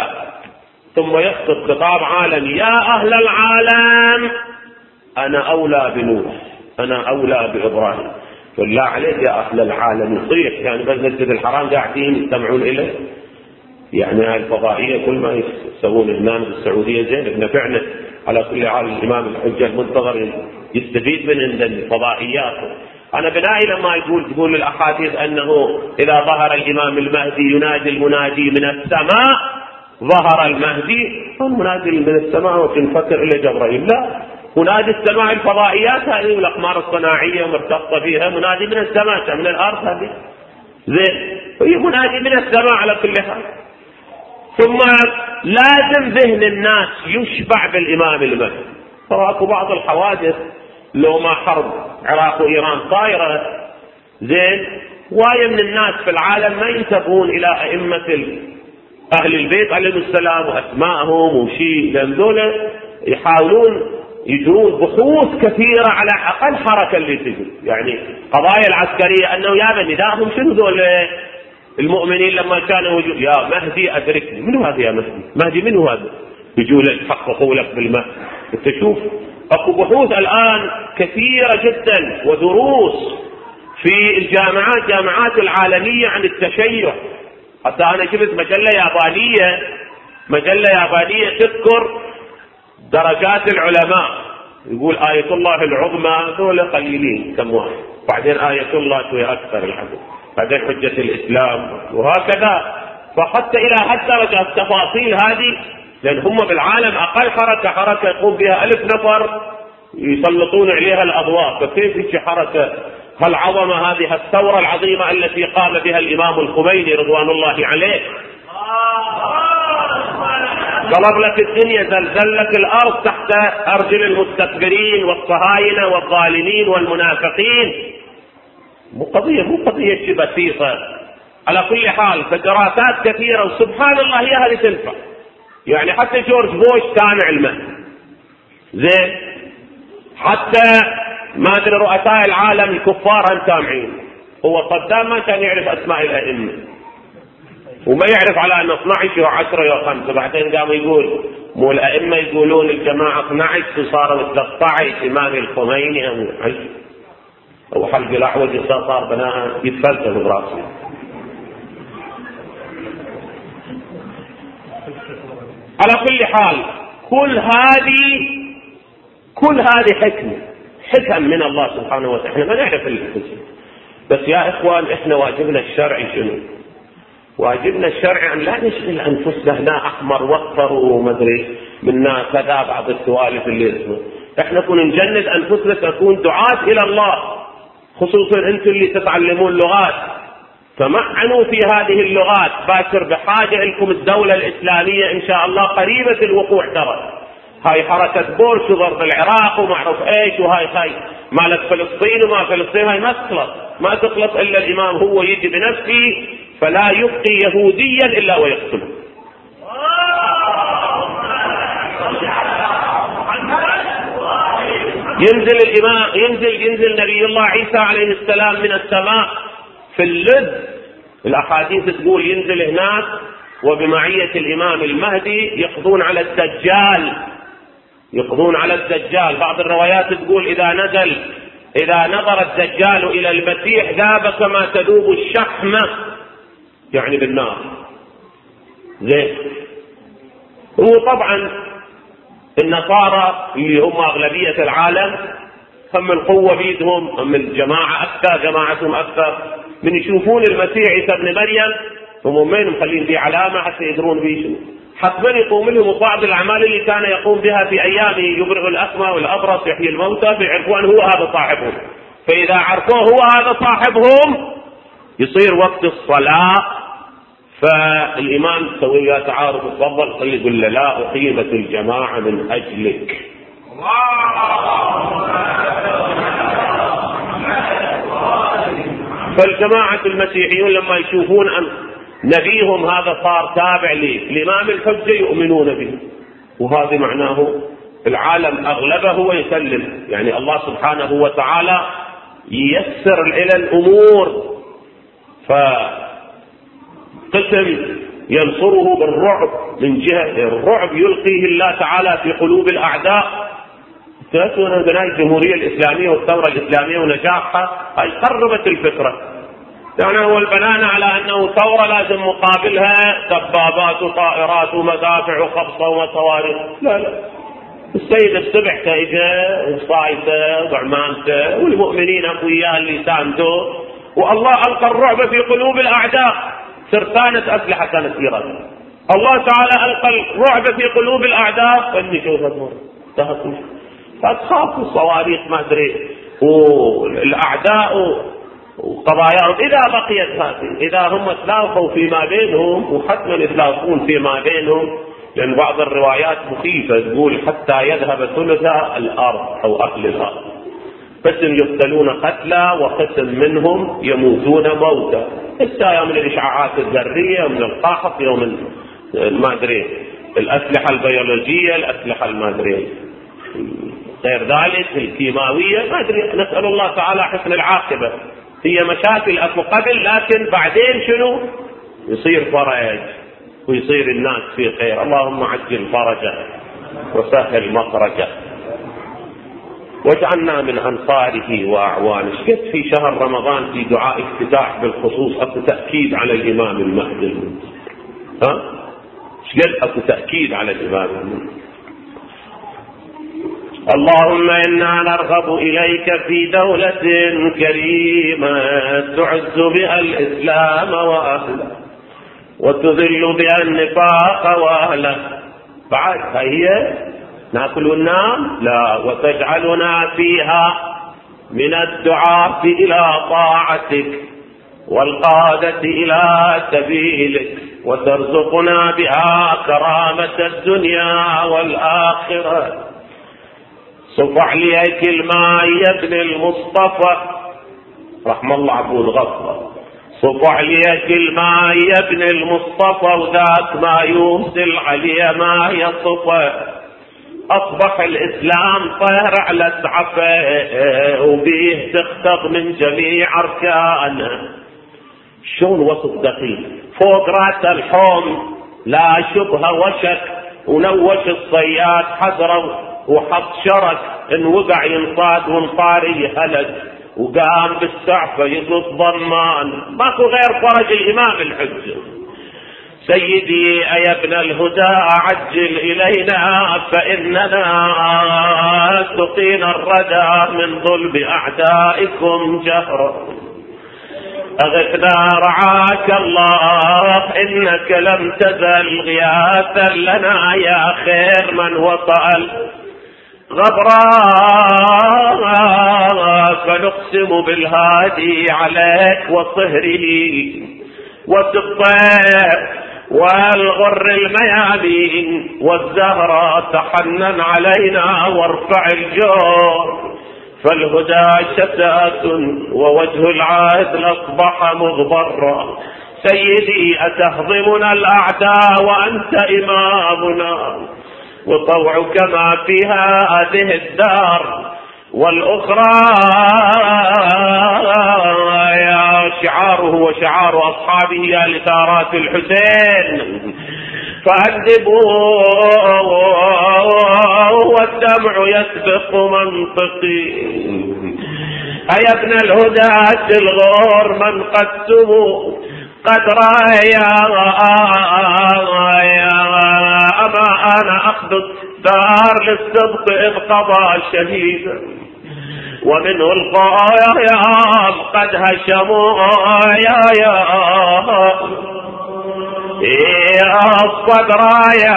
ثم يخطب خطاب عالمي: يا أهل العالم أنا أولى بنوح، أنا أولى بإبراهيم. بالله عليك يا أهل العالم يصيح، يعني بس مسجد الحرام قاعدين يستمعون إليه؟ يعني هاي الفضائية كل ما يسوون هنا بالسعودية زين نفعنا. على كل حال الإمام الحجة المنتظر يستفيد من عند الفضائيات. أنا بنائي لما يقول تقول الأحاديث أنه إذا ظهر الإمام المهدي ينادي المنادي من السماء، ظهر المهدي المنادي من السماء وتنفكر إلى جبرائيل، لا، منادي السماء الفضائيات هذه والأقمار الصناعية مرتبطة فيها، منادي من السماء من الأرض هذه زين، هي منادي من السماء على كل حال. ثم لازم ذهن الناس يشبع بالإمام المهدي. فراكوا بعض الحوادث لو ما حرب عراق وإيران صايرة زين، واية من الناس في العالم ما ينتبهون إلى أئمة أهل البيت عليهم السلام وأسمائهم وشيء، لأن دول يحاولون يجرون بحوث كثيرة على أقل حركة اللي تجي، يعني قضايا العسكرية أنه يا من نداهم شنو دول المؤمنين لما كانوا يقول يا مهدي أدركني. منو هذا يا مهدي؟ مهدي منو هذا؟ يجوا لك يحققوا لك بالمهدي. انت شوف اكو بحوث الآن كثيرة جدا ودروس في الجامعات جامعات العالمية عن التشيع. حتى أنا شفت مجلة يابانية مجلة يابانية تذكر درجات العلماء، يقول آية الله العظمى دول قليلين كم واحد، بعدين آية الله شوية أكثر العدد، بعدين حجة الإسلام، وهكذا. فحتى إلى هالدرجة التفاصيل هذه، لأن هم بالعالم أقل حركة حركة يقوم بها ألف نفر يسلطون عليها الأضواء، فكيف هيك حركة هالعظمة هذه، الثورة العظيمة التي قام بها الإمام الخميني رضوان الله عليه، قلب لك الدنيا، زلزل لك الأرض تحت أرجل المستكبرين والصهاينة والظالمين والمنافقين. مو قضية مو قضية شيء بسيطة. على كل حال فدراسات كثيرة، وسبحان الله هي هذه تنفع. يعني حتى جورج بوش سامع المهدي زين، حتى ما أدري رؤساء العالم الكفار هم سامعين. هو صدام ما كان يعرف أسماء الأئمة وما يعرف على أن اثني عشر وعشرة وخمسة، بعدين قام يقول مو الأئمة يقولون الجماعة اثني عشر وصاروا ثلاثة عشر إمام الخميني أو عشر أو حلق الأعوج صار بناها يتفلسف براسه. على كل حال كل هذه كل هذه حكمة حكم من الله سبحانه وتعالى، احنا ما نعرف الحكم. بس يا إخوان احنا واجبنا الشرعي شنو؟ واجبنا الشرعي أن لا نشغل أنفسنا هنا أحمر واصفر ومدري منا كذا بعض السوالف اللي اسمه. احنا كنا نجند أنفسنا تكون دعاة إلى الله، خصوصا أنتم اللي تتعلمون لغات. تمعنوا في هذه اللغات، باكر بحاجة لكم الدولة الإسلامية إن شاء الله قريبة الوقوع. ترى هاي حركة بورش وضرب العراق ومعروف ايش، وهاي هاي مالك فلسطين وما فلسطين، هاي ما تخلص ما تخلص إلا الإمام هو يجي بنفسه فلا يبقي يهوديا إلا ويقتله. ينزل الإمام ينزل ينزل نبي الله عيسى عليه السلام من السماء في اللد، الأحاديث تقول ينزل هناك وبمعية الإمام المهدي يقضون على الدجال يقضون على الدجال. بعض الروايات تقول إذا نزل إذا نظر الدجال إلى المسيح ذاب كما تذوب الشحمة، يعني بالنار. زين. هو طبعا النصارى اللي هم أغلبية العالم هم القوة بيدهم، هم الجماعة أكثر، جماعتهم أكثر، من يشوفون المسيح عيسى ابن مريم هم مين مخلين فيه علامة حتى يدرون فيه شو. حتما يقوم لهم بعض الأعمال اللي كان يقوم بها في أيامه، يبرئ الأكمى والأبرص، يحيي الموتى، فيعرفون هو هذا صاحبهم. فإذا عرفوه هو هذا صاحبهم يصير وقت الصلاة، فالإمام يسوي له تعارف، تفضل، يقول له لا أقيمت الجماعة من أجلك. فالجماعة المسيحيون لما يشوفون أن نبيهم هذا صار تابع للإمام الحجة يؤمنون به، وهذا معناه العالم أغلبه ويسلم. يعني الله سبحانه وتعالى ييسر إلى الأمور، فقسم ينصره بالرعب من جهة الرعب يلقيه الله تعالى في قلوب الأعداء. تأتون بناء الجمهورية الإسلامية والثورة الإسلامية ونجاحها هاي قربت الفكرة، يعني هو البنان على أنه ثورة لازم مقابلها دبابات وطائرات ومدافع وخبصة وصواريخ. لا لا، السيد السبع تاجه وصايته وعمامته والمؤمنين أقوياء اللي ساندوه، والله ألقى الرعب في قلوب الأعداء. سرطانة أسلحة كانت في رأسه، الله تعالى ألقى الرعب في قلوب الأعداء، فإني شوف المر تهكوا فتخافوا الصواريخ ما أدري والأعداء وقضاياهم. إذا بقيت هذه، إذا هم تلاقوا فيما بينهم، وحتما يتلاقون فيما بينهم، لأن بعض الروايات مخيفة تقول حتى يذهب ثلث الأرض أو أهل الأرض، قسم يقتلون قتلى وقسم منهم يموتون موتا، حتى يوم الإشعاعات الذرية، يوم القحط، يوم ما أدري الأسلحة البيولوجية، الأسلحة المادرية غير ذلك الكيماوية، ما أدري. نسأل الله تعالى حسن العاقبة. هي مشاكل أكو قبل، لكن بعدين شنو يصير فرج ويصير الناس في خير. اللهم عجل فرجه وسهل مخرجه واجعلنا من أنصاره وأعوانه. شكت في شهر رمضان في دعاء افتتاح بالخصوص أكو تأكيد على الإمام المهدي، ها شكت أكو تأكيد على الإمام المهدي. اللهم إنا نرغب إليك في دولة كريمة تعز بها الإسلام وأهله وتذل بها النفاق وأهله. بعد هي ناكل وننام؟ لا، وتجعلنا فيها من الدعاة إلى طاعتك والقادة إلى سبيلك، وترزقنا بها كرامة الدنيا والآخرة. صف عليك الماء يا ابن المصطفى، رحم الله عبود غفر، صف عليك الماء يا ابن المصطفى، وذاك ما يوصل عليه ما يصفى. أصبح الإسلام طير على السعفة وبيه تختط من جميع أركانه. شون وصف دقيق فوق رأس الحوم لا شبه وشك، ونوش الصياد حذره وحط شرك، ان وقع ينصاد وانطاري هلك، وقام بالسعفة يطلب ضمان. ماكو غير فرج الإمام الحجة. سيدي يا ابن الهدى عجل إلينا فإننا سقينا الردى من ظلم أعدائكم جهرا. أغثنا رعاك الله إنك لم تزل غياثا لنا يا خير من وطأ غبراء فنقسم بالهادي عليك وصهره وسبطه والغر الميامين والزهرة تحنن علينا وارفع الجور، فالهدى شتات ووجه العادل أصبح مغبرا. سيدي أتهضمنا الأعداء وأنت إمامنا، وطوعك ما فيها هذه الدار والأخرى يا شعاره وشعار أصحابه يا لثارات الحسين، فأدبوا والدمع يسبق منطقي. أيا ابن الهداة الغور من قدتموا قد رايا أما أنا أخذ الدار للصدق إذ قضى شهيدا، ومنه القايا قد هشموا يا يا يا الصدر يا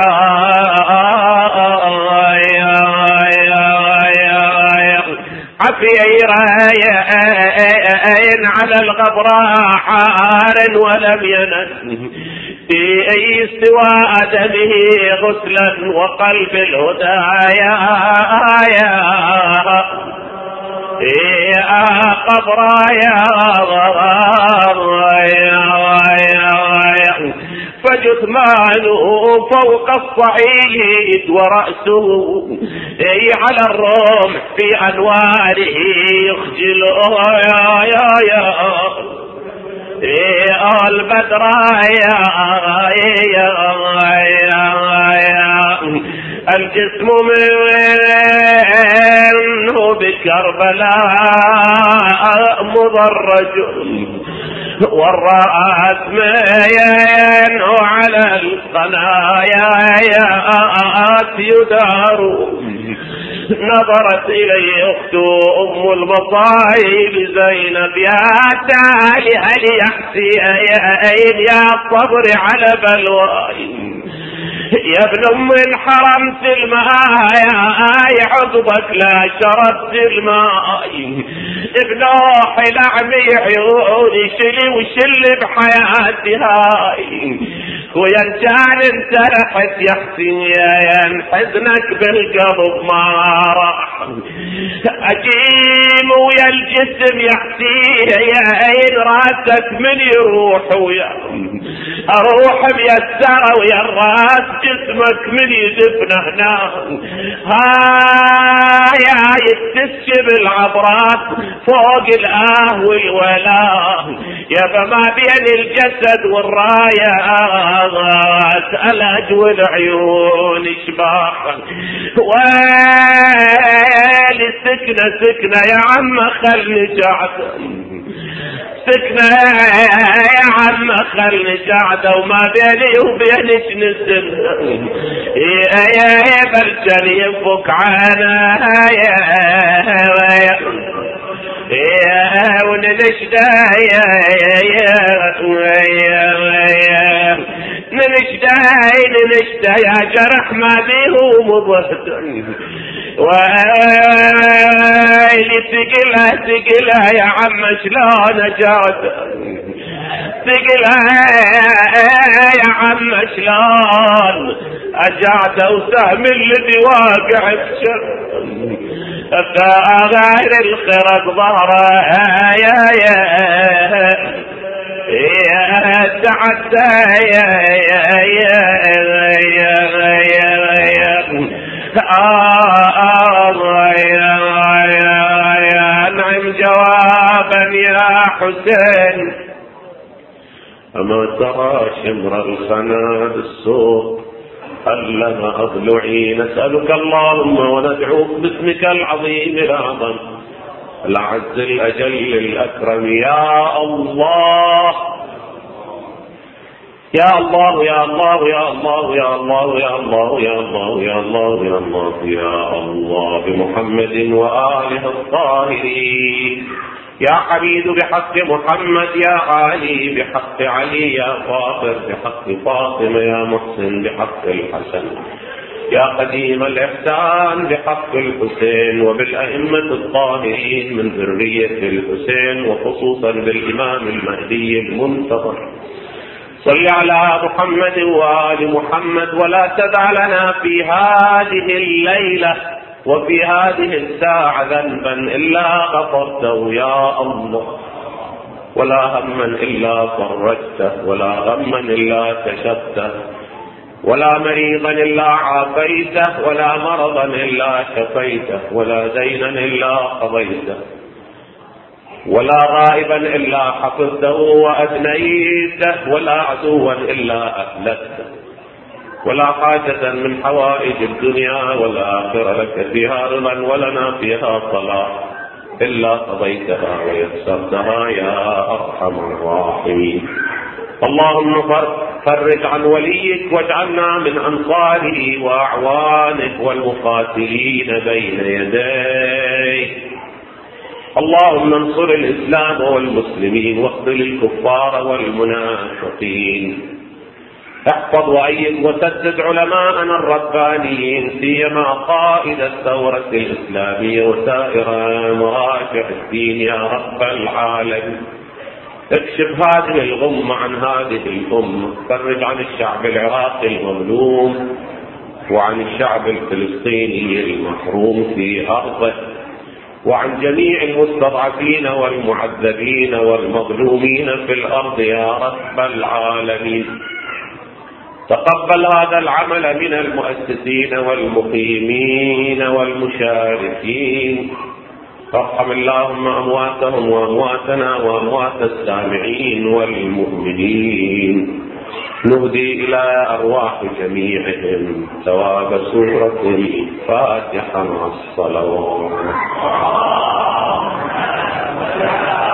عفيرين على الغبراء حار ولم ينس في أي استواء دمه غسلا وقلب الهدى يا يا قبرا يا فجثمانه فوق الصعيد ورأسه على الرمح في أنواره يخجل يا يا يا البدر يا يا الجسم منه بكربلاء مضرج، والرأس مينه على القنايا يدار. نظرت إلي أخت أم المصائب زينب يا تالي هل يحسي يا الصبر على بلواي، يا ابن ام انحرمت الماء عضبك لا شربت الماء، ابنوح لعمي عيوني شلي وشل بحياتي هاي، ويا كان انت رحت يا حسين حزنك بالقلب ما راح، اجيم ويا الجسم يا حسين يا عين راسك من يروح ويا اروح ميسره ويا الراس جسمك من يدفن هنا. هاي يستسجب العبرات فوق الاه والولاء، يا فما بين الجسد والرايات الأج والعيون شباحا. ويلي سكنة سكنة يا عم خلني جعدا، سكنة يا عم خلني جعدا وما بيني وبينك نسل يا يا بلشن يفك عنا يا يا وننشدا يا يا ننشدا ننشدا يا جرح ما بيه مضهد، ويلي ثقلها ثقلها يا عم شلون جاد، ثقلها يا عم شلون اجعت وسهم الذي واقع بشر، غير الخرق ظهره يا يا يا تعدى يا يا يا يا يا نعم جوابا يا حسين. أما ترى شمر الخنا بالسوق ألم أضلعي نسألك اللهم وندعوك باسمك العظيم الأعظم العز الأجل الأكرم يا الله يا الله يا الله يا الله يا الله يا الله يا الله يا الله يا الله يا الله بمحمد وآله الطاهرين، يا حميد بحق محمد، يا علي بحق علي، يا فاطر بحق فاطمة، يا محسن بحق الحسن، يا قديم الإحسان بحق الحسين وبالأئمة الطاهرين من ذرية الحسين وخصوصا بالإمام المهدي المنتظر، صل على محمد وآل محمد، ولا تدع لنا في هذه الليلة وفي هذه الساعة ذنبا إلا غفرته يا الله، ولا هما إلا فرجته، ولا غما إلا كشفته، ولا مريضا إلا عافيته، ولا مرضا إلا شفيته، ولا دينا إلا قضيته، ولا غائبا إلا حفظته وأدنيته، ولا عدوا إلا أهلكته، ولا حاجة من حوائج الدنيا والآخرة لك فيها رضا ولنا فيها صلاح إلا قضيتها ويسرتها يا أرحم الراحمين. اللهم فرج عن وليك واجعلنا من أنصاره وأعوانه والمقاتلين بين يديه. اللهم انصر الإسلام والمسلمين واخذل الكفار والمنافقين. احفظ وأيد وسدد علماءنا الربانيين، سيما قائد الثورة الإسلامية وسائر مراجع الدين يا رب العالمين. اكشف هذه الغمة عن هذه الأمة، فرج عن الشعب العراقي المظلوم وعن الشعب الفلسطيني المحروم في أرضه، وعن جميع المستضعفين والمعذبين والمظلومين في الأرض يا رب العالمين. تقبل هذا العمل من المؤسسين والمقيمين والمشاركين، وارحم اللهم أمواتهم وأمواتنا وأموات السامعين والمؤمنين. نهدي إلى أرواح جميعهم ثواب سورة الفاتحة مع الصلوات.